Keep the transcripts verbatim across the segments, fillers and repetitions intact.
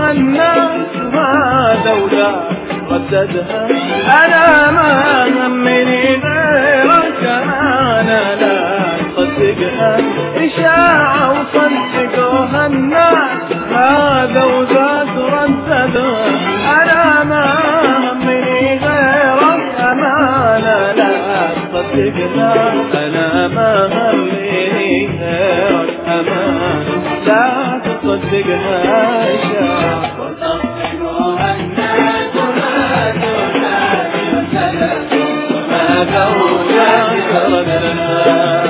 سقوها الناس هذا وذاك رددها. أنا ما همني غيرك أنا لا تصدقها، إشاعة وصدقوها الناس هذا وذاك رددها. أنا ما همني غيرك أمانة لا تصدقها، أنا ما همني غيرك أمانة لا تصدقها. إشاعة وصدقوها الناس هذا وذاك رددها.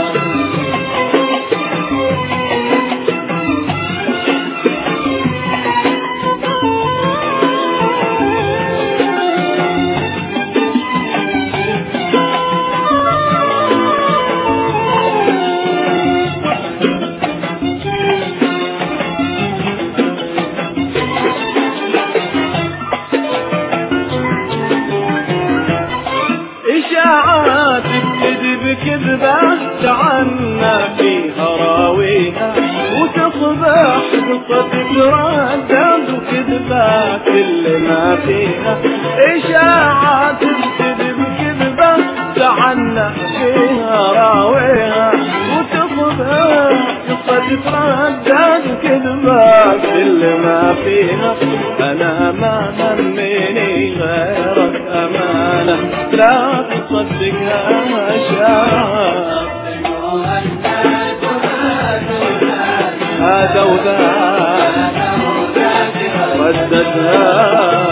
إشاعات تكذب كذبة تعنا فيها راويها، وتصبح قصة تردد وكذبة كل ما فيها. إشاعات تكذب كذبة تعنا فيها راويها، وتصبح قصة تردد وكذبة كل ما فيها. أنا ما همني غيرك أمانة لا تصدقها. إشاعة هذا وذاك رددها.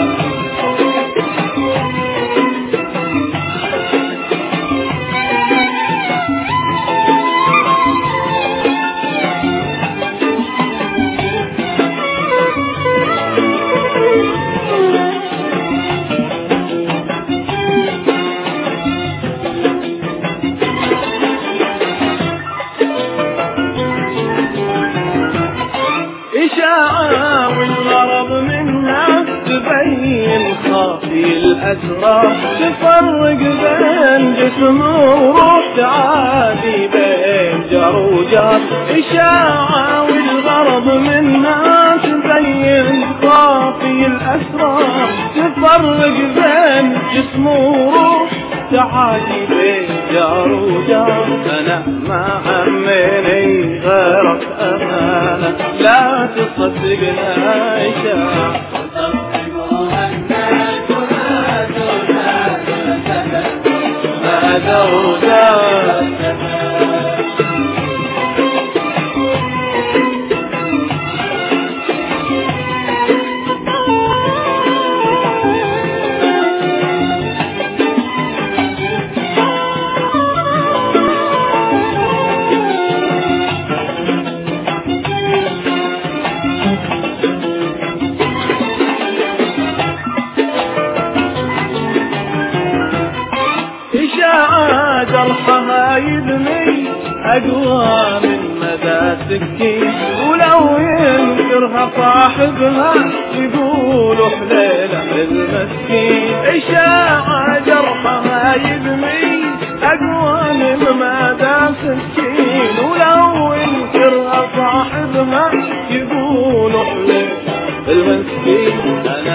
إشاعة والغرض منها تبين خافي الأسرار، تفرق بين جسم وروح تعادي بين جار وجار. إشاعة والغرض منها تبين خافي الأسرار، تفرق بين جسم وروح تعادي بين جار وجار. أنا ما همني غيرك أمانة لا تصدقنا. إشاعة هذا وذاك جرحها يدمي أقوى من مدى سكين، ولو ينكرها صاحبها يقولوا حليلة المسكين. إشاعة جرحها يدمي أقوى من مدى سكين، ولو ينكرها صاحبها يقولوا حليلة المسكين. أنا